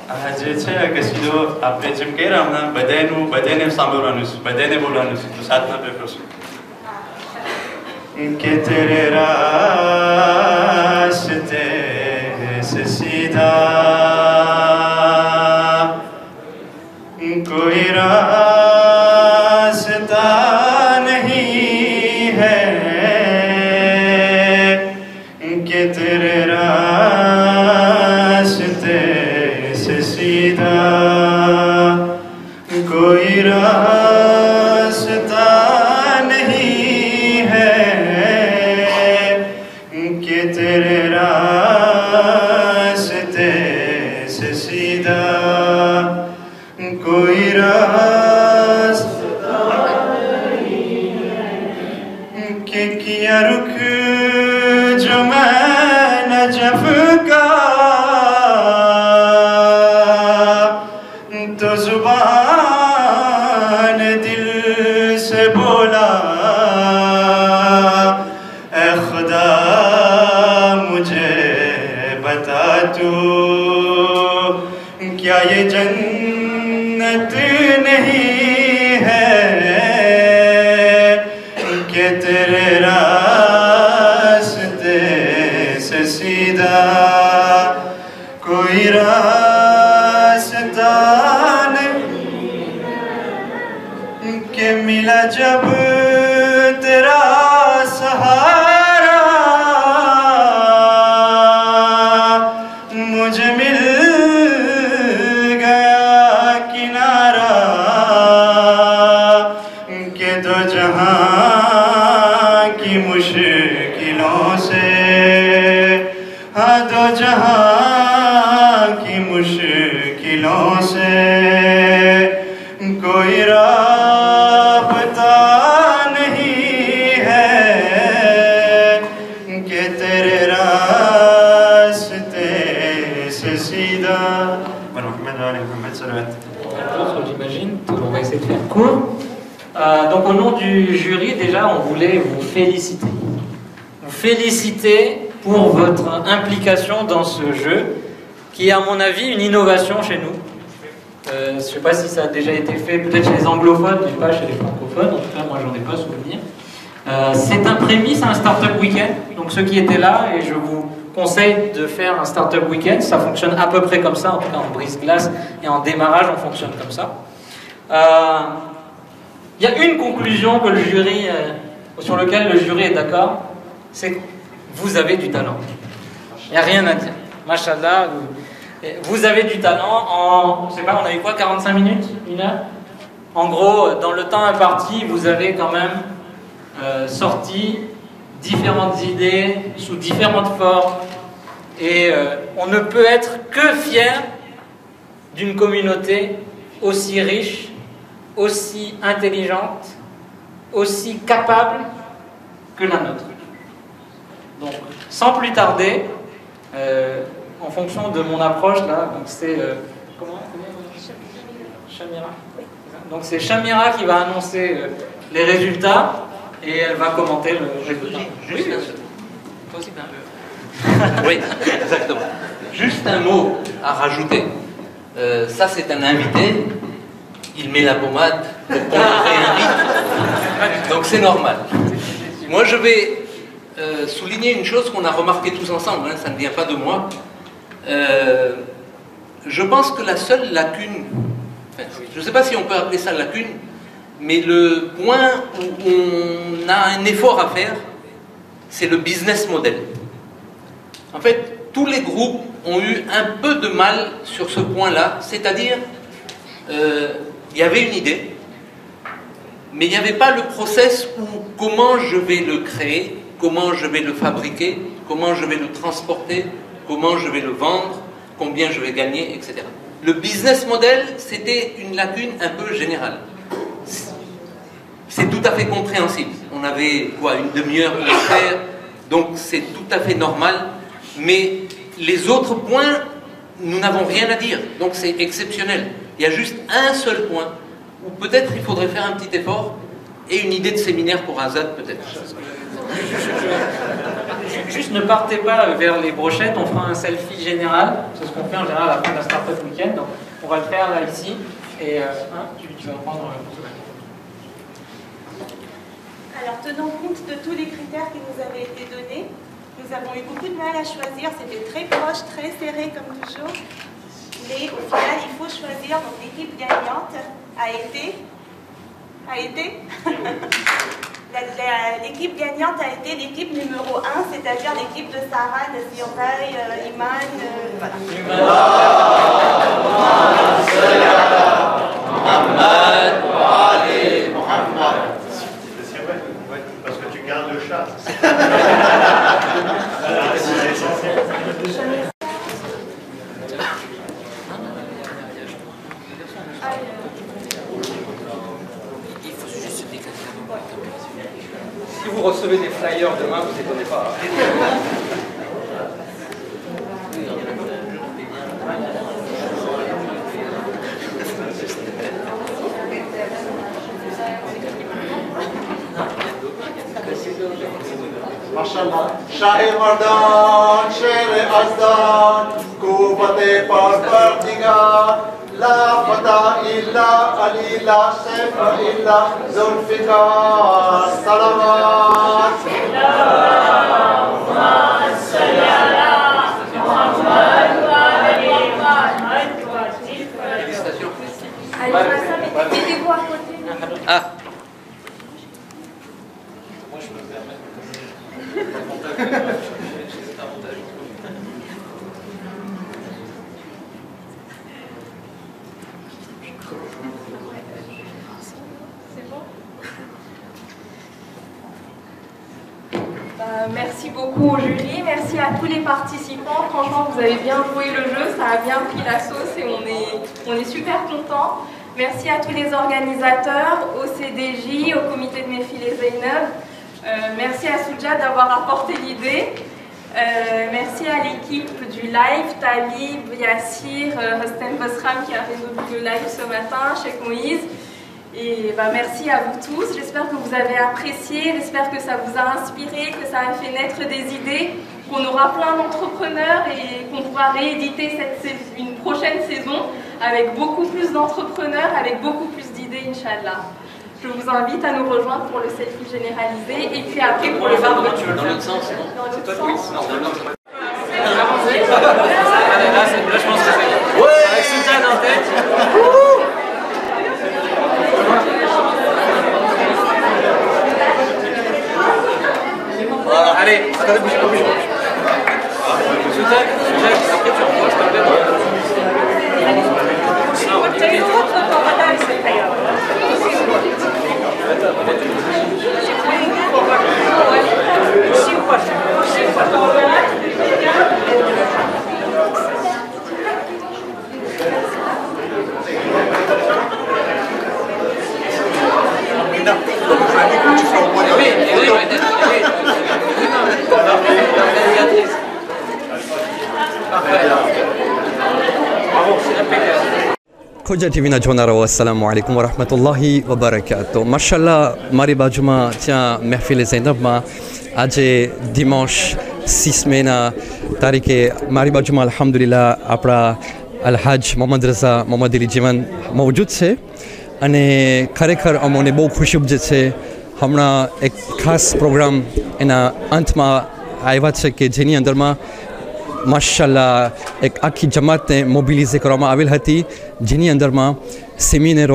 જે છે કસીદો આપણે જેમ કહી રહ્યા હમણાં બધાને સાંભળવાનું છે, બધાને બોલવાનું છે, તો સાથમાં બેઠો છું કે તેરે રાસ્તે से सीधा कोई रास्ता नहीं है कि तेरे रास्ते से सीधा कोई रास्ता नहीं है कि तेरे रास्ते से सीधा कोई रास्ता नहीं है कि किया रुख जो मैं नजफ का तो जुबान दिल से बोला ऐ खुदा मुझे बता तू क्या ये जन्नत नहीं है कि तेरे रास्ते से सीधा कोई रास्ता नहीं कि मिला जब तेरा सहारा मुझे मिल गया किनारा कि दो जहां की मुश्किलों से हाँ दो जहां की मुश्किलों से कोई राबता नहीं है कि तेरे रास्ते से सीधा. J'imagine, on va essayer de faire court. Donc au nom du jury, déjà, on voulait vous féliciter. Vous féliciter pour votre implication dans ce jeu, qui est à mon avis une innovation chez nous. Je ne sais pas si ça a déjà été fait, peut-être chez les anglophones, mais pas chez les francophones. En tout cas, moi, j'en ai pas souvenir. C'est un prémisse à un Startup Weekend. Donc ceux qui étaient là, et je vous conseille de faire un Startup Weekend. Ça fonctionne à peu près comme ça, en tout cas en brise-glace et en démarrage, on fonctionne comme ça. Il y a une conclusion que le jury, sur laquelle le jury est d'accord, c'est que vous avez du talent. Il n'y a rien à dire. Machallah, vous avez du talent en, je sais pas, on a eu quoi, 45 minutes, 1 heure? En gros, dans le temps imparti, vous avez quand même sorti différentes idées sous différentes formes, et on ne peut être que fier d'une communauté aussi riche, aussi intelligente, aussi capable que la nôtre. Donc, sans plus tarder, en fonction de mon approche là, donc c'est comment Chamira. Donc c'est Chamira qui va annoncer les résultats et elle va commenter le résultat. Oui, exactement. Juste un mot à rajouter. Ça, c'est un invité. Il met la pommade pour contrer un rythme. Donc c'est normal. Moi, je vais souligner une chose qu'on a remarqué tous ensemble. Hein, ça ne vient pas de moi. Je pense que la seule lacune, enfin, je ne sais pas si on peut appeler ça lacune, mais le point où on a un effort à faire, c'est le business model. En fait, tous les groupes ont eu un peu de mal sur ce point-là, c'est-à-dire, il y avait une idée, mais il n'y avait pas le process où comment je vais le créer, comment je vais le fabriquer, comment je vais le transporter, comment je vais le vendre, combien je vais gagner, etc. Le business model, c'était une lacune un peu générale. C'est tout à fait compréhensible. On avait quoi, une demi-heure pour le faire, donc c'est tout à fait normal. Mais les autres points, nous n'avons rien à dire. Donc c'est exceptionnel. Il y a juste un seul point où peut-être il faudrait faire un petit effort et une idée de séminaire pour Azad peut-être. juste ne partez pas vers les brochettes, on fera un selfie général. C'est ce qu'on fait en général à la fin de la Startup Weekend. Donc, on va le faire là, ici. Et tu vas prendre... Alors, tenant compte de tous les critères qui nous avaient été donnés, nous avons eu beaucoup de mal à choisir. C'était très proche, très serré comme toujours. Mais au final, il faut choisir. Donc, l'équipe gagnante a été l'équipe gagnante a été l'équipe numéro 1, c'est-à-dire l'équipe de Sarah, de Sirvay, Iman, voilà. Parce que tu gardes le chat. Si vous recevez des flyers demain, vous étonnez pas. MashaAllah. Shahir Mardan, Sher Azdan, Kuvate Parvardigar, La Fata illa Ali, La Sefa illa Zulfikar. Salamat. Mettez-vous à côté. Ah, Merci beaucoup au jury, merci à tous les participants. Franchement, vous avez bien joué le jeu, ça a bien pris la sauce et on est super contents. Merci à tous les organisateurs, au CDJ, au comité de Mehfil et Zainab. Merci à Soudjad d'avoir apporté l'idée. Merci à l'équipe du live, Talib, Yassir, Hossein Bosram qui a résolu le live ce matin, Cheikh Moïse. Et merci à vous tous, j'espère que vous avez apprécié, j'espère que ça vous a inspiré, que ça a fait naître des idées, qu'on aura plein d'entrepreneurs et qu'on pourra rééditer une prochaine saison avec beaucoup plus d'entrepreneurs, avec beaucoup plus d'idées, Inch'Allah. Je vous invite à nous rejoindre pour le selfie généralisé et puis après pour les barbecues. dans l'autre sens. Dans l'autre sens. Là, je pense que c'est... Avec Soudjad en tête. Voilà. Allez, Attendez, bougez pas, bougez pas. Soudjad, après tu revois, s'il te plaît. ખોજા ટીવીના જોનારાઓ અસલામુ અલૈકુમ વરહમતુલ્લાહિ વબરકાતો માશાઅલ્લાહ મારી બાજુમાં ત્યાં મહેફિલે ઝૈનબમાં આજે દિમાંશ 6 મેના તારીખે મારી બાજુમાં અલ્હમ્દુલિલ્લાહ આપણા અલહાજ મોહમ્મદ રઝા મોહમ્મદ અલી જીવન મૌજૂદ છે અને ખરેખર અમોને બહુ ખુશી ઉપજે છે હમણાં એક ખાસ પ્રોગ્રામ એના અંતમાં આવ્યા છે કે જેની અંદરમાં માશાઅલ્લાહ એક આખી જમાતને મોબિલાઇઝ કરવામાં આવેલ હતી જેની અંદરમાં સેમિનારો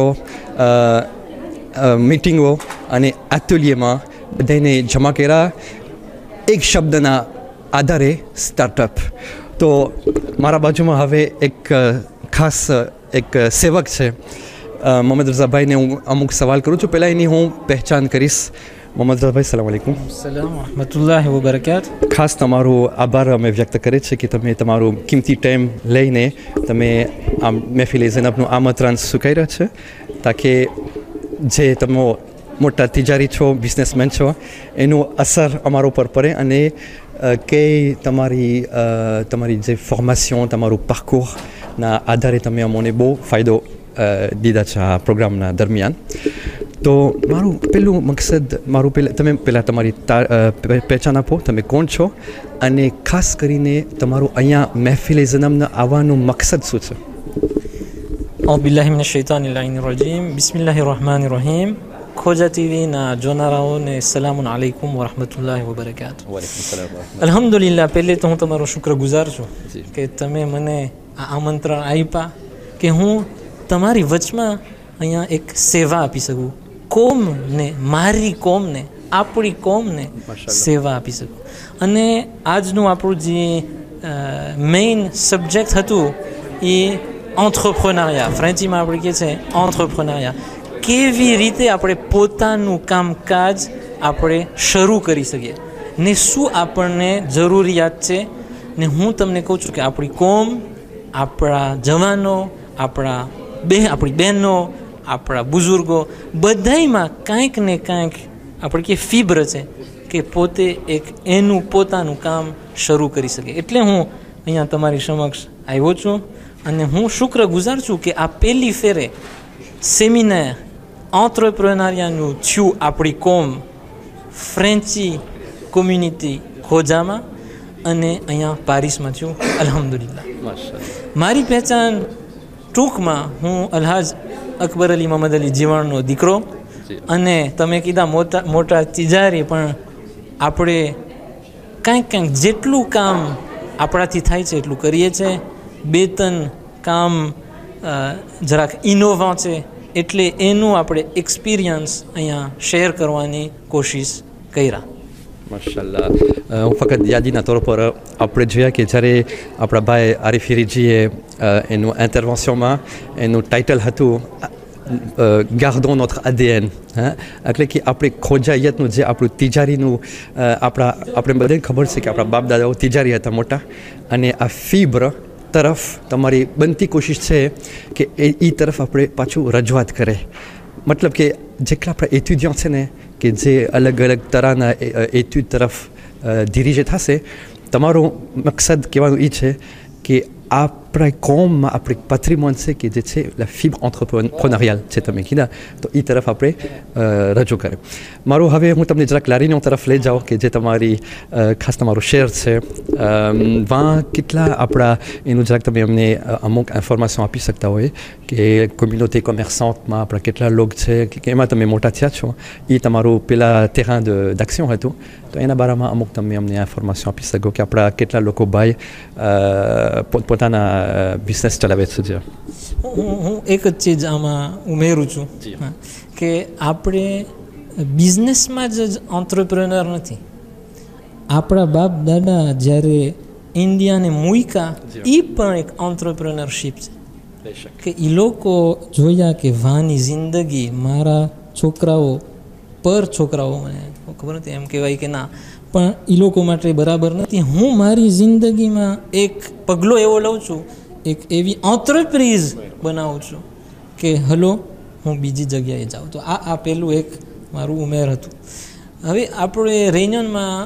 મીટિંગો અને એટોલિયેમાં બધાને જમા કર્યા એક શબ્દના આધારે સ્ટાર્ટઅપ તો મારા બાજુમાં હવે એક ખાસ એક સેવક છે મોહમ્મદ રઝાભાઈને હું અમુક સવાલ કરું છું પહેલાં એની હું પહેચાન કરીશ મોહમ્મદ રઝાભાઈ સલામ અલૈકુમ સલામ વરહમતુલ્લાહિ વબરકાત ખાસ તમારો આભાર અમે વ્યક્ત કરીએ છીએ કે તમે તમારો કિંમતી ટાઈમ લઈને તમે આ મહેફિલે ઝૈનબનું આમંત્રણ સ્વીકાર્યા છે તાકે જે તમે મોટા તિજારી છો બિઝનેસમેન છો એનું અસર અમારા ઉપર પડે અને કે તમારી જે ફોર્મેશન તમારું પાર્કોરના આધારે તમે અમને બહુ ફાયદો દીધા છે આ પ્રોગ્રામના દરમિયાન તો મારું પહેલું મકસદ મારું તમે પહેલાં તમારી પહેચાન આપો, તમે કોણ છો અને ખાસ કરીને તમારું અહીંયા મહેફિલ જન્મના આવવાનું મકસદ શું છે? أعوذ بالله من الشيطان اللعين الرجيم بسم الله الرحمن الرحيم खोजा ટીવીના જોનારાઓને સલામ અલૈકુમ વરહમતુલ્લાહિ વબરકાતુ. અલ્હમ્દુલિલ્લાહ, પહેલે તો હું તમારો શુક્રગુજાર છું કે તમે મને આ આમંત્રણ આપ્યા કે હું તમારી વચમાં અહીંયા એક સેવા આપી શકું, કોમને, મારી કોમને, આપણી કોમને સેવા આપી શકું. અને આજનું આપણું જે મેઇન સબ્જેક્ટ હતું એ એન્ટરપ્રેન્યોરિયા, ફ્રેન્ચીમાં આપણે કહે છે એન્ટરપ્રેન્યોરિયા. કેવી રીતે આપણે પોતાનું કામકાજ આપણે શરૂ કરી શકીએ ને શું આપણને જરૂરિયાત છે. ને હું તમને કહું છું કે આપણી કોમ, આપણા જવાનો, આપણી બહેનો, આપણા બુઝુર્ગો, બધામાં કાંઈક ને કાંઈક આપણે કે ફીબ્ર છે કે પોતે એક એનું પોતાનું કામ શરૂ કરી શકે. એટલે હું અહીંયા તમારી સમક્ષ આવ્યો છું અને હું શુક્રગુજાર છું કે આ પહેલી ફેરે સેમિનાર એન્ટરપ્રેન્યોરિયાનું થયું આપણી કોમ ફ્રેન્ચી કોમ્યુનિટી ખોજામાં અને અહીંયા પારિસમાં થયું. અલ્હમ્દુલિલ્લાહ. મારી પહેચાન ટૂંકમાં, હું અલ્હાજ અકબર અલી મોહમ્મદ અલી જીવણનો દીકરો અને તમે કીધા મોટા તિજારી, પણ આપણે કાંઈક જેટલું કામ આપણાથી થાય છે એટલું કરીએ છીએ. બે ત્રણ કામ જરાક ઇનોવા છે એટલે એનું આપણે એક્સપિરિયન્સ અહીંયા શેર કરવાની કોશિશ કર્યા. માશાલ્લાહ. હું ફક્ત યાદીના તौर પર આપણે જોયા કે જ્યારે આપણા ભાઈ આરિફીરીજીએ એનું ઇન્ટરવેન્શનમાં એનું ટાઇટલ હતું ગાર્ડons notre ADN, એટલે કે આપણે ખોજાયતનું જે આપણું તિજારીનું આપણે બધાને ખબર છે કે આપણા બાપ દાદાઓ તિજારી હતા મોટા, અને આ ફીબ્ર તરફ તમારી બનતી કોશિશ છે કે એ તરફ આપણે પાછું રજૂઆત કરે. મતલબ કે જેટલા આપણા એટ્યુડિયન્ટ છે ને કે જે અલગ અલગ તરહના એટ્યુડ તરફ ધીરીજે થશે, તમારું મકસદ કહેવાનું એ છે કે આપણા કોમમાં આપણી પેટ્રિમોન છે કે જે છે લા ફીબ્ર એન્ટરપ્રેન્યોરિયલ છે, તમે કીધા, તો એ તરફ આપણે રજૂ કરે. મારું હવે હું તમને જરાક લારીનો તરફ લઈ જાઉં કે જે તમારી ખાસ તમારું શેર છે. વાં કેટલા આપણા એનું જરાક તમે અમને અમુક ઇન્ફોર્મેશન આપી શકતા હોય કે કોમ્યુનિટી કોમર્સન્ટમાં આપણા કેટલા લોક છે કે એમાં તમે મોટા થયા છો, એ તમારું પેલા ટેરેન d'action હતું, તો એના બારામાં અમુક તમે અમને ઇન્ફોર્મેશન આપી શકો કે આપણા કેટલા લોકો ભાઈ પોતાના બિઝનેસ ચલાવે છે. હું એક જ ચીજ આમાં ઉમેરું છું કે આપણે બિઝનેસમાં જ એન્ટરપ્રેન્યોર નથી. આપણા બાપ દાદા જ્યારે ઇન્ડિયાને મૂક્યા એ પણ એક એન્ટરપ્રેન્યોરશિપ છે કે એ લોકો જોયા કે વાની જિંદગી મારા છોકરાઓ મને ખબર નથી એમ કહેવાય કે ના, પણ એ લોકો માટે બરાબર નથી. હું મારી જિંદગીમાં એક પગલો એવો લઉં છું, એક એવી એન્ટરપ્રાઇઝ બનાવું છું કે હલો હું બીજી જગ્યાએ જાઉં. તો આ પહેલું એક મારું ઉમેર હતું. હવે આપણે રેન્યોનમાં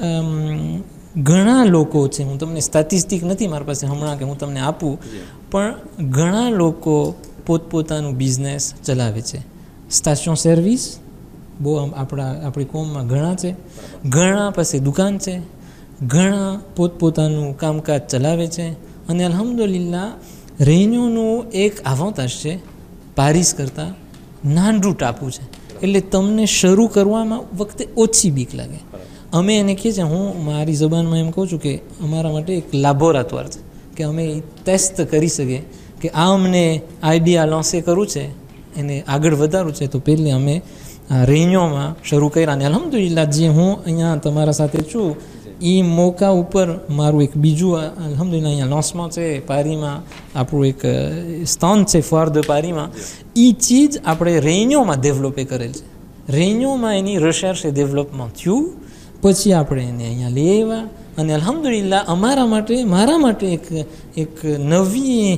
ઘણા લોકો છે, હું તમને સ્ટેટિસ્ટિક નથી મારી પાસે હમણાં કે હું તમને આપું, પણ ઘણા લોકો પોતપોતાનું બિઝનેસ ચલાવે છે. સ્ટેશન સર્વિસ બહુ આપણી કોમમાં ઘણા છે, ઘણા પાસે દુકાન છે, ઘણા પોતપોતાનું કામકાજ ચલાવે છે. અને અલ્હમ્દુલિલ્લાહ રેન્યોનું એક એડવાન્ટેજ છે, પારિસ કરતાં નાનું ટાપુ છે એટલે તમને શરૂ કરવામાં વખતે ઓછી બીક લાગે. અમે એને કહીએ છીએ, હું મારી જબાનમાં એમ કહું છું કે અમારા માટે એક લેબોરેટરી છે કે અમે ટેસ્ટ કરી શકીએ કે આ અમને આઈડિયા લોન્સે કરવું છે, એને આગળ વધારવું છે, તો પહેલે અમે રેન્યોમાં શરૂ કર્યા. અને અલ્હમ્દુલિલ્લાહ જે હું અહીંયા તમારા સાથે છું એ મોકા ઉપર મારું એક બીજું અલ્હમ્દુલિલ્લાહ અહીંયા લોન્ચમાં છે પારીમાં, આપણું એક સ્થાન છે ફોર દ પારીમાં. એ ચીજ આપણે રેન્યોમાં ડેવલપે કરેલ છે. રેન્યોમાં એની રિસર્ચ એ ડેવલપમાં થયું, પછી આપણે એને અહીંયા લઈ આવ્યા અને અલ્હમ્દુલિલ્લાહ મારા માટે એક નવી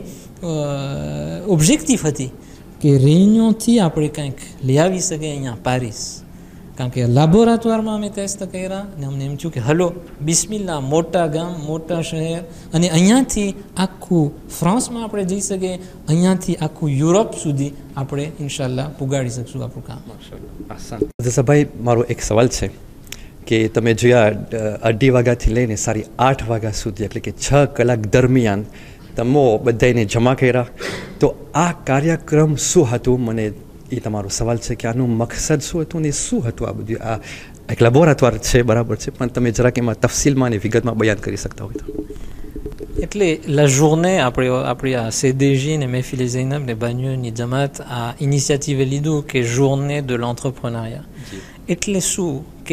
ઓબ્જેક્ટિવ હતી કે રેન્યોથી આપણે કંઈક લઈ આવી શકીએ અહીંયા પારિસ. કારણ કે લેબોરેટરીમાં અમે ટેસ્ટ કર્યા અને અમને એમ થયું કે હલો બિસ્મિલ્લા, મોટા ગામ, મોટા શહેર, અને અહીંયાથી આખું ફ્રાન્સમાં આપણે જઈ શકીએ, અહીંયાથી આખું યુરોપ સુધી આપણે ઇન્શાલ્લાહ પુગાડી શકશું આપણું કામ. ભાઈ, મારો એક સવાલ છે કે તમે જોયા 2:30 વાગ્યાથી લઈને 8:30 વાગ્યા સુધી, એટલે કે 6 કલાક દરમિયાન તમે બધાને જમા કર્યા. તો આ કાર્યક્રમ શું હતું? મને એ તમારો સવાલ છે કે આનું મકસદ શું હતું ને શું હતું આ બધું? આ એક લેબોરેટરી છે, બરાબર છે, પણ તમે જરાક એમાં તફસીલમાં અને વિગતમાં બયાન કરી શકતા હોય તો. એટલે લા જોurnée આપણી આ CDJ ને મહેફિલ ઝૈનબ ને બાન્યુની જમાત આ ઇનિશિયેટિવ લીધું કે journée de l'entrepreneuriat. એટલે શું કે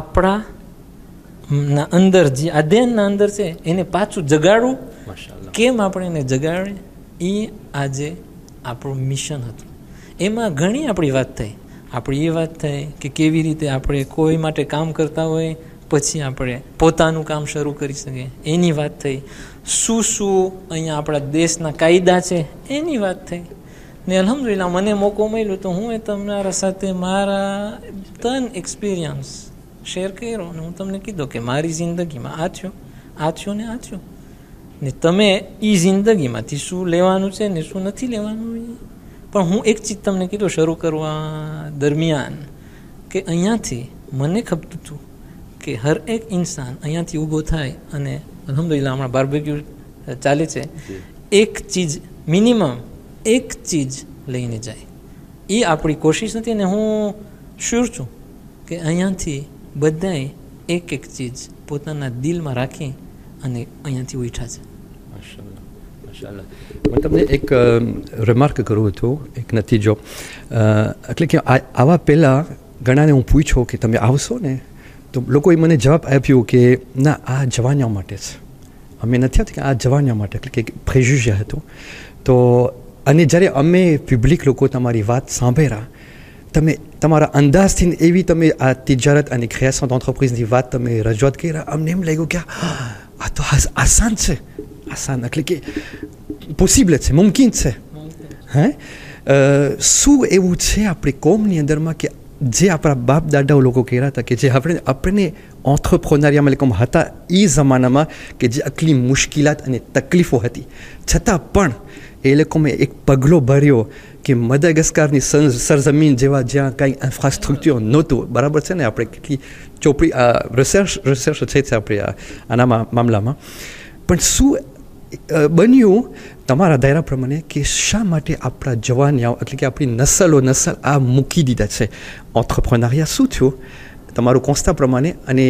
આપણા અંદર જે આધ્યાનના અંદર છે એને પાછું જગાડવું. કેમ આપણે એને જગાડે એ આજે આપણું મિશન હતું. એમાં ઘણી આપણી વાત થઈ. આપણી એ વાત થઈ કે કેવી રીતે આપણે કોઈ માટે કામ કરતા હોય પછી આપણે પોતાનું કામ શરૂ કરી શકીએ, એની વાત થઈ. શું અહીંયા આપણા દેશના કાયદા છે એની વાત થઈ. ને અલ્હમ્દુલિલ્લાહ મને મોકો મળ્યો તો હું તમારા સાથે મારા 3 એક્સપિરિયન્સ શેર કર્યો અને હું તમને કીધું કે મારી જિંદગીમાં આ થયો ને તમે એ જિંદગીમાંથી શું લેવાનું છે ને શું નથી લેવાનું. પણ હું એક ચીજ તમને કીધું શરૂ કરવા દરમિયાન કે અહીંયાથી મને ખપતું હતું કે હર એક ઇન્સાન અહીંયાથી ઊભો થાય અને અલ્હમ્દુલિલ્લાહ હમણાં બાર્બેક્યુ ચાલે છે, એક ચીજ મિનિમમ એક ચીજ લઈને જાય. એ આપણી કોશિશ નથી અને હું શ્યોર છું કે અહીંયાથી બધાએ એક ચીજ પોતાના દિલમાં રાખી અને અહીંયાથી ઉઠ્યા છે. માશાલ્લાહ. હું તમને એક રિમાર્ક કરું હતું, એક નતીજો. એટલે કે આવા પહેલાં ઘણાને હું પૂછ્યો કે તમે આવશો ને, તો લોકોએ મને જવાબ આપ્યો કે ના, આ જવાનિયા માટે છે, અમે નથી આવતી, કે આ જવાનિયા માટે, એટલે કે પ્રેજ્યુઝ હતું. તો અને જ્યારે અમે પબ્લિક લોકો તમારી વાત સાંભળ્યા, તમે તમારા અંદાજથી એવી તમે આ તિજારત અને ક્રિએશન d'entreprise વાત તમે રજૂઆત કર્યા, અમને એમ લાગ્યું કે આ તો આસાન છે, એટલે કે પોસિબલ છે, મુમકિન છે. હે શું એવું છે આપણી કોમની અંદરમાં કે જે આપણા બાપ દાદાઓ લોકો કહેતા હતા કે જે આપણે ઓન્ટ્રપ્રોનરિયામાં હતા એ જમાનામાં, કે જે આટલી મુશ્કેલાત અને તકલીફો હતી, છતાં પણ એ લોકોએ એક પગલો ભર્યો કે મદાગાસ્કારની સરજમીન જેવા જ્યાં કાંઈ ઇન્ફ્રાસ્ટ્રક્ચર નહોતું, બરાબર છે ને, આપણે કેટલી ચોપડી રિસર્ચ છે આપણે આના મામલામાં. પણ શું બન્યું તમારા દાયરા પ્રમાણે કે શા માટે આપણા જવાનિયાઓ, એટલે કે આપણી નસલ આ મૂકી દીધા છે ઓન્ટ્રપ્રોનરિયા? શું થયું તમારું કોન્સ્ટા પ્રમાણે, અને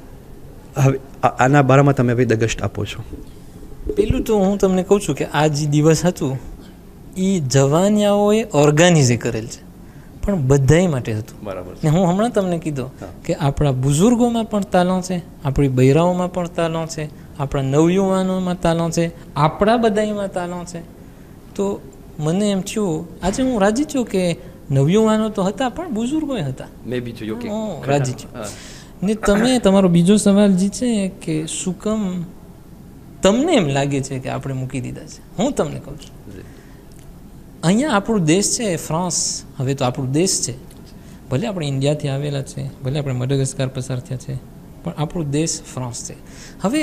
હવે આના બારામાં તમે હવે દગષ્ટ આપો છો? પેલું તો હું તમને કહું છું કે આ જે દિવસ હતું એ જવાનિયાઓએ ઓર્ગેનાઇઝ કરેલ છે, પણ બધાય માટે હતું. બરાબર. ને હું હમણાં તમને કીધું કે આપણા બુઝુર્ગોમાં પણ તાલણ છે, આપણી બૈરાઓમાં પણ તાલણ છે, આપણા નવયુવાનોમાં તાલણ છે, આપણા બધામાં તાલણ છે. તો મને એમ થયું, આજે હું રાજી છું કે નવયુવાનો તો હતા પણ બુઝુર્ગોએ હતા. હું રાજી છું. ને તમે તમારો બીજો સવાલ જે છે કે શું કામ તમને એમ લાગે છે કે આપણે મૂકી દીધા છે, હું તમને કહું છું, અહીંયા આપણું દેશ છે ફ્રાન્સ, હવે તો આપણું દેશ છે, ભલે આપણે ઇન્ડિયાથી આવેલા છે, ભલે આપણે મડાગાસ્કાર પસાર થયા છે, પણ આપણું દેશ ફ્રાન્સ છે. હવે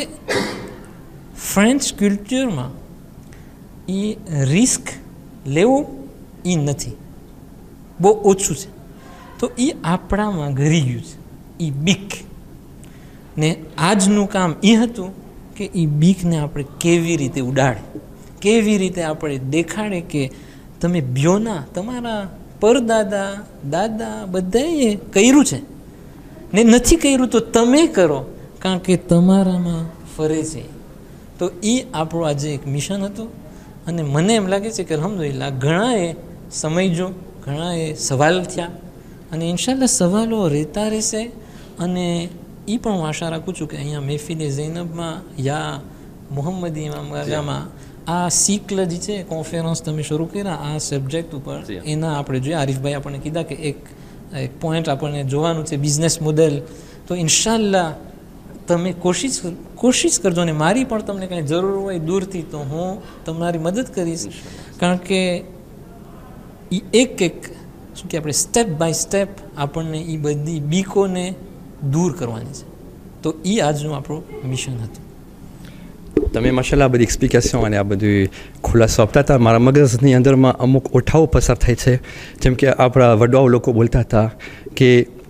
ફ્રેન્ચ કલ્ચરમાં એ રિસ્ક લેવું એ નથી, બહુ ઓછું છે. તો એ આપણામાં ઘરી ગયું છે, એ બીક. ને આજનું કામ એ હતું કે એ બીકને આપણે કેવી રીતે ઉડાડે, કેવી રીતે આપણે દેખાડે કે તમે બ્યોના, તમારા પરદાદા દાદા બધાએ કર્યું છે ને નથી કર્યું તો તમે કરો, કારણ કે તમારામાં ફરે છે. તો એ આપણું આજે એક મિશન હતું. અને મને એમ લાગે છે કે અલ્હમ્દુલિલ્લાહ ઘણાએ સમજ્યો, ઘણાએ સવાલ થયા, અને ઇન્શાલ્લાહ સવાલો રહેતા રહેશે. અને એ પણ હું આશા રાખું છું કે અહીંયા મહેફિલે ઝૈનબમાં યા મુહમ્મદી ઇમામગાજામાં આ સિકલ જે છે કોન્ફરન્સ તમે શરૂ કર્યા આ સબ્જેક્ટ ઉપર, એના આપણે જોઈએ, આરીફભાઈ આપણને કીધા કે એક પોઈન્ટ આપણને જોવાનું છે બિઝનેસ મોડેલ. તો ઇન્શાલ્લાહ તમે કોશિશ કરજો, અને મારી પણ તમને કાંઈ જરૂર હોય દૂરથી તો હું તમારી મદદ કરીશ, કારણ કે એક શું કે આપણે સ્ટેપ બાય સ્ટેપ આપણને એ બધી બીકોને દૂર કરવાની છે. તો એ આજનું આપણું મિશન હતું. તમે માશાલ્લાહ બધી એક્સપ્લિકેશન અને આ બધું ખુલાસો આપતા હતા. મારા મગજની અંદરમાં અમુક ઓઠાઓ પસાર થાય છે. જેમ કે આપણા વડાઓ લોકો બોલતા હતા કે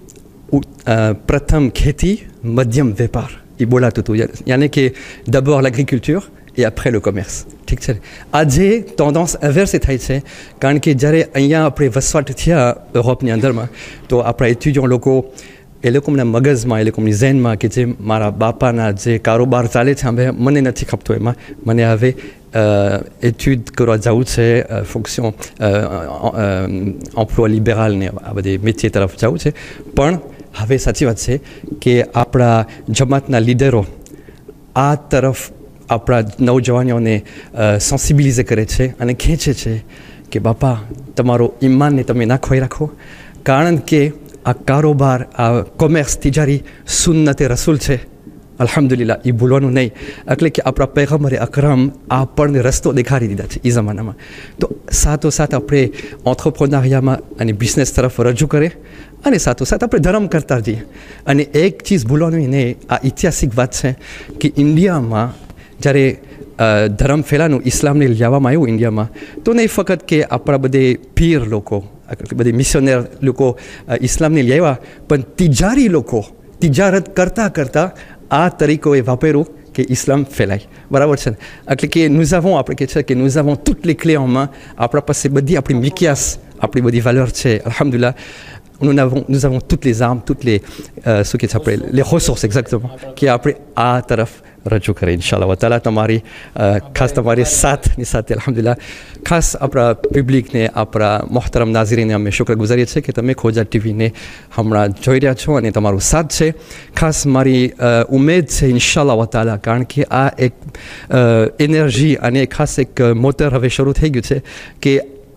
પ્રથમ ખેતી મધ્યમ વેપાર એ બોલાતું હતું. યાની કે d'abord l'agriculture et après le commerce. ઠીક છે. આજે ટેન્ડન્સ ઇન્વર્સ થાય છે, કારણ કે જ્યારે અહીંયા આપણે વસવાટ થયા યુરોપની અંદરમાં, તો આપણા એટ્યુડિયન્ટ લોકો એ લોકોના મગજમાં, એ લોકોની ઝેનમાં કે જે મારા બાપાના જે કારોબાર ચાલે છે હવે મને નથી ખપતો, એમાં મને હવે એટ્યુડ કરવા જવું છે, ફંક્શન એમ્પ્લોય લિબેરલ ને આ બધી મેચે તરફ જવું છે. પણ હવે સાચી વાત છે કે આપણા જમાતના લીડરો આ તરફ આપણા નવજવાનોને સેન્સિબિલિઝ કરે છે અને ખેંચે છે કે બાપા તમારો ઈમાનને તમે ના ખોઈ રાખો, કારણ કે આ કારોબાર, આ કોમર્સ, તિજારી સુન્નતે રસૂલ છે. અલ્હમ્દુલિલ્લાહ, એ ભૂલવાનું નહીં. એટલે કે આપણા પૈગંબરે અકરમ આપણને રસ્તો દેખાડી દીધા છે એ જમાનામાં. તો સાથોસાથ આપણે ઓન્ટ્રપ્રેન્યોરિયામાં અને બિઝનેસ તરફ રજૂ કરે અને સાથોસાથ આપણે ધર્મ કરતા જઈએ. અને એક ચીજ ભૂલવાનું નહીં, આ ઐતિહાસિક વાત છે કે ઇન્ડિયામાં જ્યારે ધર્મ ફેલાનું, ઇસ્લામને લાવવામાં આવ્યું ઇન્ડિયામાં, તો નહીં ફક્ત કે આપણા બધે પીર લોકો, બધી મિશનર લોકો ઇસ્લામને લાવ્યા, પણ તિજારી લોકો તિજારત કરતાં આ તરીકો એ વાપર્યું કે ઇસ્લામ ફેલાય. બરાબર છે ને? એટલે કે આપણે કહે છે કે nous avons toutes les clés en main. આપણા પાસે બધી આપણી મિક્યાસ, આપણી બધી વેલ્યુર છે. અલ્હમ્દુલિલ્લાહ, nous avons toutes les armes, toutes les ce qui s'appelle les ressources exactement, કે આપણે આ તરફ રજૂ કરે ઇન્શાઅલ્લાહ તાલા. તમારી ખાસ તમારી સાથની સાથે અલ્હમ્દુલિલ્લાહ ખાસ આપણા પબ્લિકને, આપણા મોહતરમ નાઝરીને અમે શુક્રગુજારીએ છીએ કે તમે ખોજા ટીવીને હમણાં જોઈ રહ્યા છો અને તમારો સાથ છે. ખાસ મારી ઉમેદ છે ઇન્શાઅલ્લાહ તાલા, કારણ કે આ એક એનર્જી અને ખાસ એક મોટર હવે શરૂ થઈ ગયું છે કે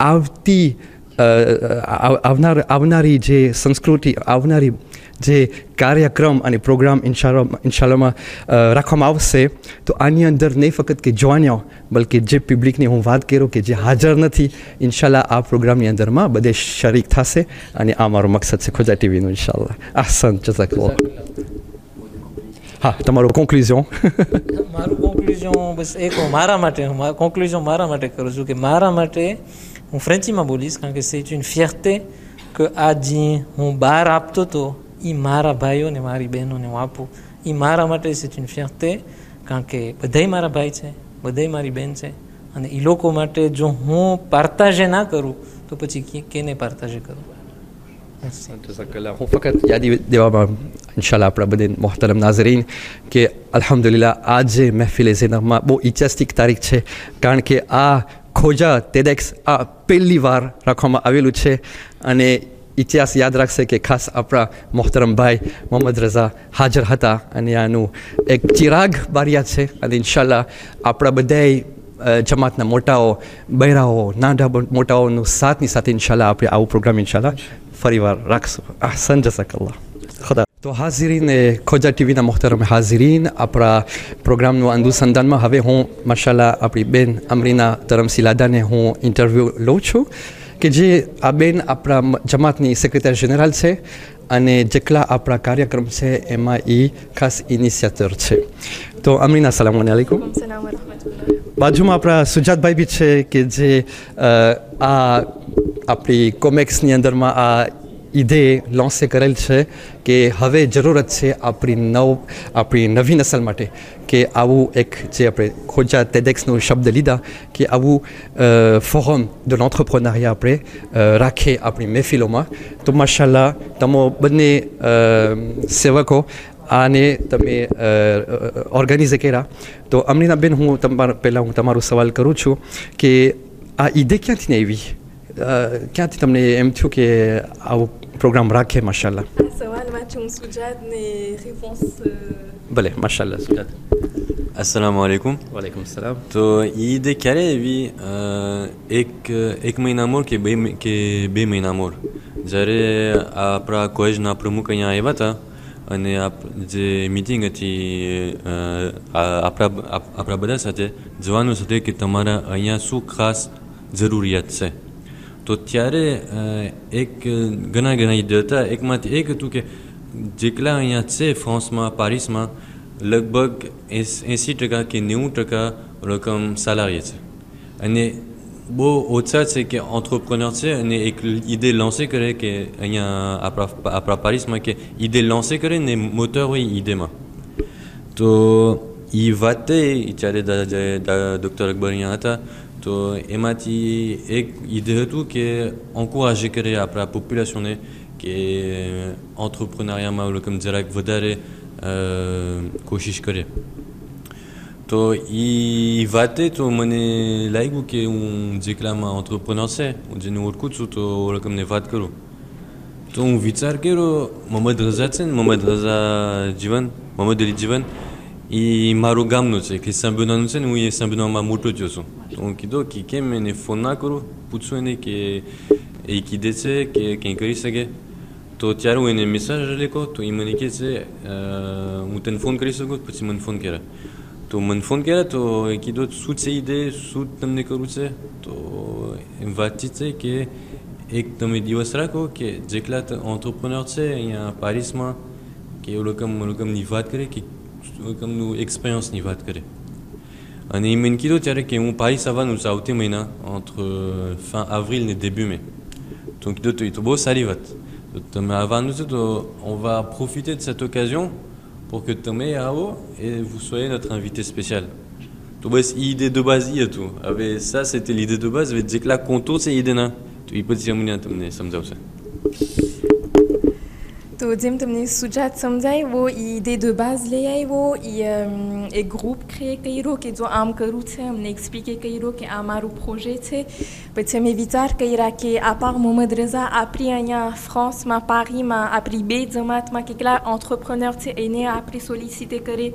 આવનારી જે સંસ્કૃતિ, આવનારી જે કાર્યક્રમ અને પ્રોગ્રામ ઇન્શાઅલ્લાહમાં રાખવામાં આવશે, તો આની અંદર નહીં ફક્ત કે જવાનીઓ, બલકે જે પબ્લિકની હું વાત કરું કે જે હાજર નથી, ઇન્શાઅલ્લાહ આ પ્રોગ્રામની અંદરમાં બધે શરીક થશે. અને આ મારો મકસદ છે ખોજા ટીવીનું ઇન્શાઅલ્લાહ. આહસન, જઝાકલ્લાહ. હા, તમારું કોન્ક્લુઝન. મારું કોન્ક્લુઝન બસ એક મારા માટે કરું છું કે મારા માટે હું ફ્રેન્ચીમાં બોલીશ, કારણ કે c'est une fierté કે આજે હું બહાર આપતો હતો એ મારા ભાઈઓને, મારી બહેનોને હું આપું. એ મારા માટે c'est une fierté, કારણ કે બધાય મારા ભાઈ છે, બધાય મારી બહેન છે, અને એ લોકો માટે જો હું પાર્તાજે ના કરું તો પછી કેને પાર્તાજે કરું. હું ફક્ત યાદી દેવામાં ઇન્શાઅલ્લાહ આપણા બધે મોહતરમ નાઝરીન કે અલ્હમ્દુલિલ્લાહ આજે મહેફિલ ઝેનબમાં બહુ ઐતિહાસિક તારીખ છે, કારણ કે આ ખોજા ટેડેક્સ આ પહેલી વાર રાખવામાં આવેલું છે. અને ઇતિહાસ યાદ રાખશે કે ખાસ આપણા મોહતરમ ભાઈ મોહમ્મદ રઝા હાજર હતા, અને આનું એક ચિરાગ બાર્યા છે. અને ઇન્શાઅલ્લાહ આપણા બધાય જમાતના મોટાઓ, બહેરાઓ, નાના મોટાઓનું સાથની સાથે ઇન્શાઅલ્લાહ આપણે આવું પ્રોગ્રામ ઇન્શાઅલ્લાહ ફરીવાર રાખશું. આહસન, જઝાકલ્લાહ. ખુદા. તો હાજરીન, ખોજા ટીવીના મોહતરમ હાજરીન, આપણા પ્રોગ્રામનું અનુસંધાનમાં હવે હું માશાઅલ્લાહ આપણી બેન અમરીના તરમસીલાદાને હું ઇન્ટરવ્યૂ લઉં છું, કે જે આ બેન આપણા જમાતની સેક્રેટરી જનરલ છે અને જેટલા આપણા કાર્યક્રમ છે એમાં એ ખાસ ઇનિશિયેટર છે. તો અમરીના સલામ અલૈકુમ. બાજુમાં આપણા સુજાતભાઈ બી છે કે જે આ આપણી કોમેક્સની અંદરમાં આ ઈદે લોન્ચ કરેલ છે કે હવે જરૂરત છે આપણી નવી નસલ માટે કે આવું એક જે આપણે ખોજા ટેડેક્સનો શબ્દ લીધા કે આવું ફોરમ de l'entrepreneuriat આપણે રાખે આપણી મહેફિલોમાં. તો માશાઅલ્લાહ તમે બંને સેવકો આને તમે ઓર્ગેનાઇઝ કર્યા. તો અમરીના બેન, પહેલાં હું તમારો સવાલ કરું છું કે આ ઈદે ક્યાંથી આવી, ક્યાંથી તમને એમ થયું કે આવો પ્રોગ્રામ રાખે? માશાઅલ્લાહ. સવાલમાં હું સુજાતને રિસ્પોન્સ. ભલે, માશાઅલ્લાહ. સુજાત. अस्सलाम वालेकुम. वालेकुम सलाम. તો ઈદ ક્યારે આવી? એક મહિના મોર કે બે મહિના મોર, જ્યારે આપણા કોલેજના પ્રમુખ અહીંયા આવ્યા હતા અને જે મિટિંગ હતી આપણા બધા સાથે જવાનું હતું કે તમારા અહીંયા શું ખાસ જરૂરિયાત છે. तो त्यारे एक घना ईदे था एक माती एक હતું કે જેટલા અહીંયા છે ફ્રાન્સમાં પારિસમાં લગભગ 80% કે 90% રકમ salarié છે અને બહુ ઓછા છે કે entrepreneur છે અને એક idée lancée કરે કે અહીંયા આપણા પારિસમાં કે idée lancée કરે ને moteur હોય idéમાં તો ઈ વાતે ત્યારે ડૉક્ટર અકબર અહીંયા હતા તો એમાંથી એક idée હતું કે encourager કરે આપણા પોપ્યુલેશનને કે entrepreneuriatમાં રકમ જરાક વધારે કોશિશ કરે તો ઈ વાતે તો મને લાગ્યું કે હું જેટલામાં entrepreneur છે હું જેને ઓળખું છું તો રકમને વાત કરું તો હું વિચાર કર્યો મોહમ્મદ રઝા છે ને મોહમ્મદ અલી જીવન એ મારું ગામનું છે કે સાંભળવાનું છે ને હું એ સાંભળવામાં મોટો થયો છું તો હું કીધું કે કેમ એને ફોન ના કરું પૂછું એને કે એ કીધે છે કે કંઈ કરી શકે તો ત્યારે હું એને મેસેજ લખ્યો તો એ મને કહે છે હું તને ફોન કરી શકું પછી મને ફોન કર્યા તો મને ફોન કર્યા તો એ કીધું શું છે idée શું તમને કરવું છે તો એમ વાતચીત છે કે એક તમે દિવસ રાખો કે જેટલા entrepreneur છે અહીંયા પારિસમાં કે રકમની વાત કરે કે રકમનું એક્સપિરિયન્સની વાત કરે અને એ મને કીધું ત્યારે કે હું પારિસ આવવાનું છે આવતી મહિના entre fin avril et début mai તો કીધું તો એ તો બહુ સારી વાત તો તમે આવવાનું છે તો on va profiter de cette occasion pour que તમે આવો et vous soyez notre invité spécial તો બસ એ idée de base એ હતું હવે ça c'était l'idée de base હવે જેટલા contours છે idée તો એ પછી અમને તમને સમજાવશે તો જેમ તમને સુજાત સમજાય वो idée de base લઈ આવ્યો એક ગ્રુપ ક્રિએટ કર્યો કે જો આમ કરવું છે અમને એક્સપ્લિકે કર્યો કે આ મારું પ્રોજેક્ટ છે પછી અમે વિચાર કર્યા કે à part મોહમ્મદ રઝા આપણી અહીંયા ફ્રાન્સમાં પારીમાં આપણી બે જમાતમાં કેટલા entrepreneur છે એને આપણે સોલિસિટે કરે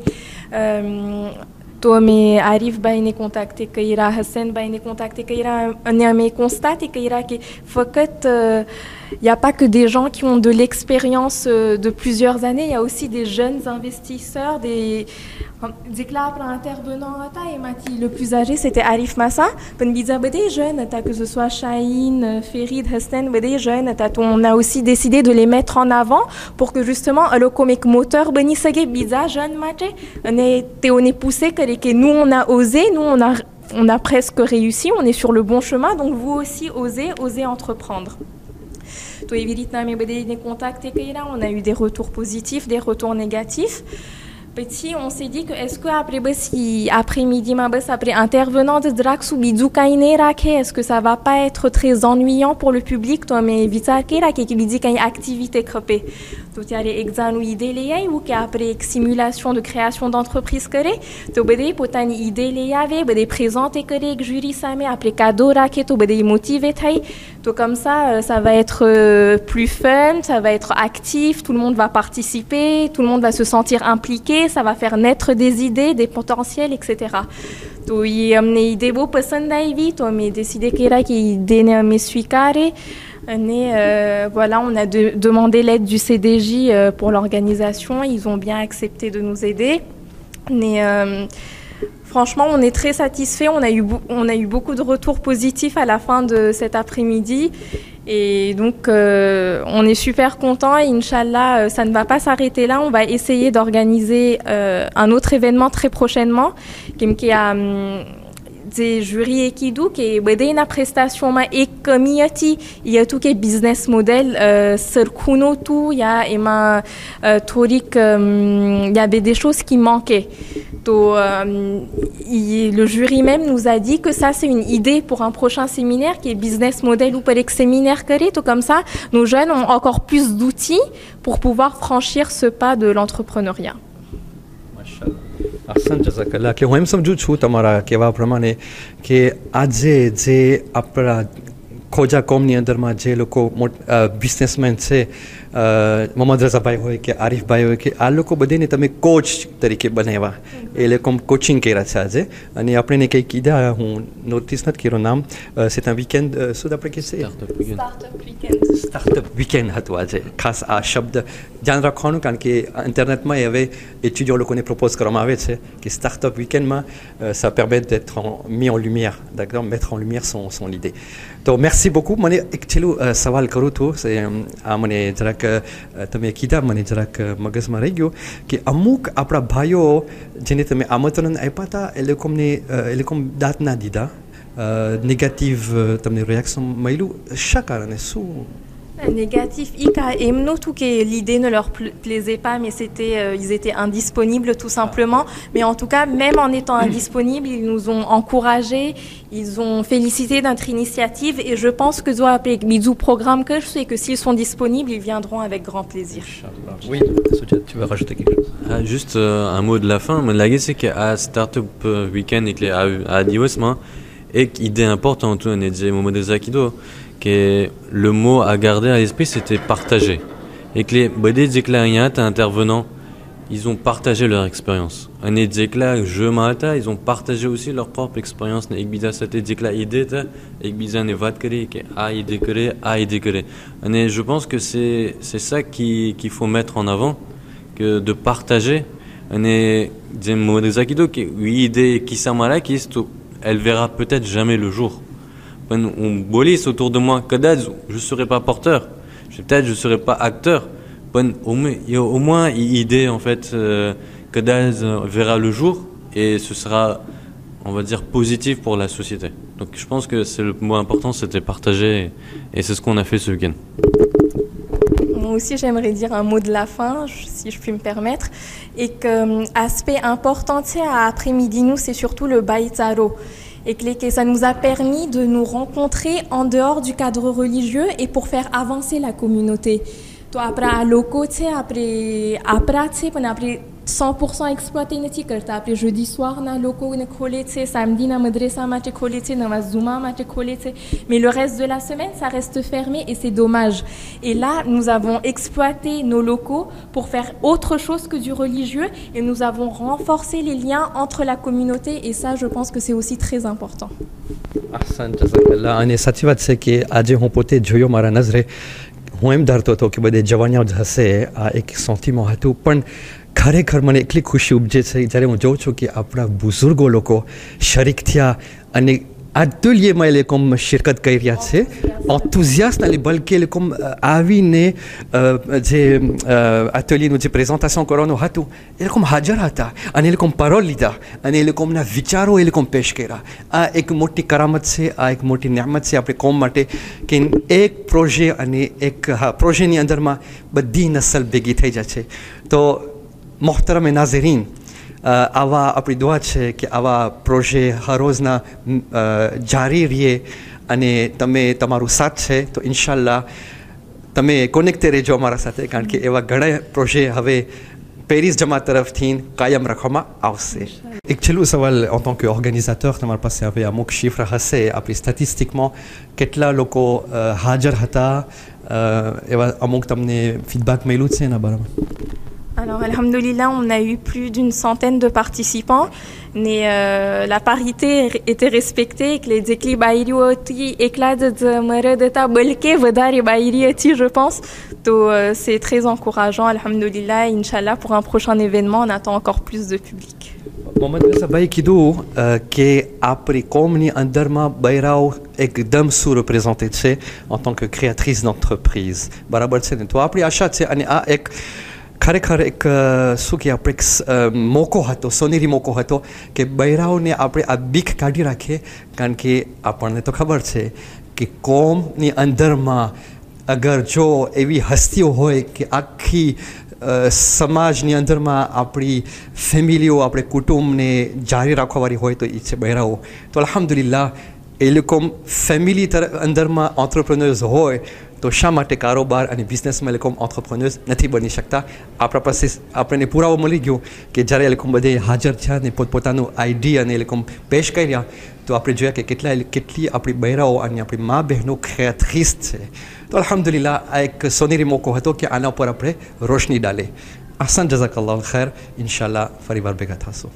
તો અમે આરીફભાઈને કોન્ટેક્ટ કર્યા હસનભાઈને કોન્ટેક્ટ કર્યા અને અમે કોન્સ્ટાટ કર્યા કે ફક્ત il n'y a pas que des gens qui ont de l'expérience de plusieurs années, il y a aussi des jeunes investisseurs, des intervenants. Et le plus âgé, c'était Arif Massa. Des jeunes, que ce soit Shaheen, Ferid, Hassan, des jeunes. On a aussi décidé de les mettre en avant pour que justement, le comic moteur, jeune, on est poussé, que nous, on a osé, nous, on a presque réussi, on est sur le bon chemin, donc vous aussi, osez entreprendre. On a eu des retours positifs, des retours négatifs. Petit, on s'est dit que est-ce que après-midi, après intervenant de Drax ou est-ce que ça va pas être très ennuyant pour le public? Toi, mais vite ça, qu'il dit qu'il y a une activité crepée. Tout y a les examens idées les ou qu'après simulation de création d'entreprise créée, tu peux des potani idées les avait, des présenter créer jury ça mais après cadeau raquet, tu peux des motiver taille. Tout comme ça, ça va être plus fun, ça va être actif, tout le monde va participer, tout le monde va se sentir impliqué, ça va faire naître des idées, des potentiels, etc. Donc il y a une idée beau personne d'Ivy, toi mais décidé qu'il y a qui donne mes suicare. Voilà, on a demandé l'aide du CDJ pour l'organisation. Ils ont bien accepté de nous aider. Mais franchement, on est très satisfaits. On a eu beaucoup de retours positifs à la fin de cet après-midi. Et donc, on est super contents. Et Inch'Allah, ça ne va pas s'arrêter là. On va essayer d'organiser un autre événement très prochainement. Qui a des jurys équidou qui est une prestation et community il y a tout qui est business model circuno tout il y a Torik il y avait des choses qui manquaient donc le jury même nous a dit que ça c'est une idée pour un prochain séminaire qui est business model ou pour les séminaires carrés tout comme ça nos jeunes ont encore plus d'outils pour pouvoir franchir ce pas de l'entrepreneuriat. અહસન જઝાકલ્લાહ કે હું એમ સમજું છું તમારા કહેવા પ્રમાણે કે આજે જે આપણા ખોજા કોમની અંદરમાં જે લોકો બિઝનેસમેન છે મોહમ્મદ રઝાભાઈ હોય કે આરિફભાઈ હોય કે આ લોકો બધાને તમે કોચ તરીકે બનાવ્યા એ લોકો કોચિંગ કર્યા છે આજે અને આપણે કંઈ કીધા હું નોટિસ નથી કર્યો નામ c'est un week-end શું આપણે કહે છે સ્ટાર્ટઅપ વીકેન્ડ હતું આજે ખાસ આ શબ્દ ધ્યાન રાખવાનું કારણ કે ઇન્ટરનેટમાં હવે એટીડિયો લોકોને પ્રપોઝ કરવામાં આવે છે કે સ્ટાર્ટઅપ વીકેન્ડમાં ça permet d'être mis en lumière, d'accord, mettre en lumière son idée. તો merci beaucoup. મને એક છેલ્લું સવાલ કરું છું આ મને જરાક તમે કીધા મને જરાક મગજમાં રહી ગયું કે અમુક આપણા ભાઈઓ જેને તમે આમંત્રણ આપ્યા હતા એ લોકો દાંત ના દીધા નેગેટિવ તમને રિએક્શન મળ્યું શા કારણે શું Négatif, Emno, tout que l'idée ne leur plaisait pas, mais ils étaient indisponibles tout simplement. Mais en tout cas, même en étant indisponibles, ils nous ont encouragés, ils ont félicité notre initiative. Et je pense que avec Midou programme que je sais que s'ils sont disponibles, ils viendront avec grand plaisir. Oui, tu veux rajouter quelque chose juste un mot de la fin. Mais la idée c'est qu'à Startup Weekend et à Diosma, et idée importante, on est dit Mohamed Zakido. Que le mot à garder à l'esprit c'était partager et que les bodés d'éclairants intervenants ils ont partagé leur expérience un éclair je m'ata ils ont partagé aussi leur propre expérience et bida c'était d'éclair idée et bida ne va créer que a idée créer et je pense que c'est ça qu'il faut mettre en avant que de partager et des mots des akido que oui idée qui s'amala qui elle verra peut-être jamais le jour. On bolisse autour de moi, je ne serai pas porteur, peut-être je ne serai pas acteur. Il y a au moins une idée en fait que Daz verra le jour et ce sera, on va dire, positif pour la société. Donc je pense que c'est le mot important, c'était partager et c'est ce qu'on a fait ce week-end. Moi aussi, j'aimerais dire un mot de la fin, si je puis me permettre, et que aspect important, à après-midi, nous, c'est surtout le Baïtaro. Et que ça nous a permis de nous rencontrer en dehors du cadre religieux et pour faire avancer la communauté. Toi, après, à locaux, après 100% exploité, après jeudi soir, na locaux, samedi, na madrasa, na Zuma, mais le reste de la semaine, ça reste fermé et c'est dommage. Et là, nous avons exploité nos locaux pour faire autre chose que du religieux et nous avons renforcé les liens entre la communauté et ça, je pense que c'est aussi très important. અને સાચી વાત છે કે આજે હું પોતે જોયો મારા નજરે હું એમ ધારતો હતો કે બધે જવાનીઓ જ હશે આ એક સેન્ટિમેન્ટ હતું પણ ખરેખર મને એટલી ખુશી ઉપજે છે જ્યારે હું જોઉં છું કે આપણા બુઝુર્ગો લોકો શરીક થયા અને અતુલ્યમાં એ લોકો શિરકત કરી રહ્યા છે enthousiaste બલકે એ લોકો આવીને જે atelier જે પ્રેઝન્ટેશન કરવાનું હતું એ લોકો હાજર હતા અને એ લોકો પારોલ લીધા અને એ લોકોના વિચારો એ લોકો પેશ કર્યા આ એક મોટી કરામત છે આ એક મોટી નિયામત છે આપણે કોમ માટે કે એક પ્રોજે અને એક પ્રોજેની અંદરમાં બધી નસલ ભેગી થઈ જાય છે તો મોહતરમ નાઝરીન આવા આપણી દુઆ છે કે આવા પ્રોજે હર રોજના જારી રહીએ અને તમે તમારું સાથ છે તો ઇન્શાલ્લાહ તમે કોનેક્ટે રહેજો અમારા સાથે કારણ કે એવા ઘણા પ્રોજે હવે પેરિસ જમાત તરફથી કાયમ રાખવામાં આવશે એક છેલ્લું સવાલ en tant qu'organisateur તમારા પાસે હવે અમુક શિફ્ર હશે આપણી સ્ટેટિસ્ટિકમાં કેટલા લોકો હાજર હતા એવા અમુક તમને ફીડબેક મળ્યું છે એના બારામાં Alors, alhamdoulilah, on a eu plus d'une centaine de participants, mais la parité était respectée, que les éclats baïrioti éclat de maradeta bolke vadari baïrioti, je pense. Donc, c'est très encourageant, alhamdoulilah. Inch'Allah, pour un prochain événement, on attend encore plus de public. Mohammad રઝાભાઈ કીધું કે આપણી કોમની અંદરમાં બૈરાઓ એકદમ સુરપ્રેઝન્ટેડ છે en tant que créatrice d'entreprise. બરાબર છે ને તો આપણી આશા છે અને આ એક ખરેખર એક શું કે આપણે એક મોકો હતો સોનેરી મોકો હતો કે બૈરાઓને આપણે આ બીક કાઢી રાખીએ કારણ કે આપણને તો ખબર છે કે કોમની અંદરમાં અગર જો એવી હસ્તીઓ હોય કે આખી સમાજની અંદરમાં આપણી ફેમિલીઓ આપણે કુટુંબને જારી રાખવાવાળી હોય તો એ છે બૈરાઓ તો અલ્હમ્દુલિલ્લાહ એ લોકો ફેમિલી અંદરમાં ઓન્ટરપ્રેન્યોર્સ હોય તો શા માટે કારોબાર અને બિઝનેસમાં એ લોકો ઓન્ટરપ્રેન્યોર્સ નથી બની શકતા? આપણા પાસે આપણને પુરાવો મળી ગયો કે જ્યારે એ લોકો બધે હાજર થયા અને પોતપોતાનું આઈડિયા અને એ લોકો પેશ કર્યા તો આપણે જોયા કે કેટલી આપણી બહેરાઓ અને આપણી મા બહેનો ખેતરીસ છે. તો અલ્હમ્દુલિલ્લાહ આ એક સોનેરી મોકો હતો કે આના ઉપર આપણે રોશની ડાલે. ahsan jazakallah khair. ઇન્શાલ્લાહ ફરી વાર ભેગા થશું.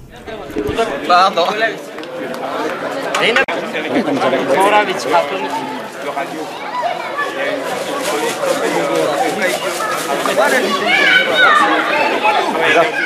Moravich,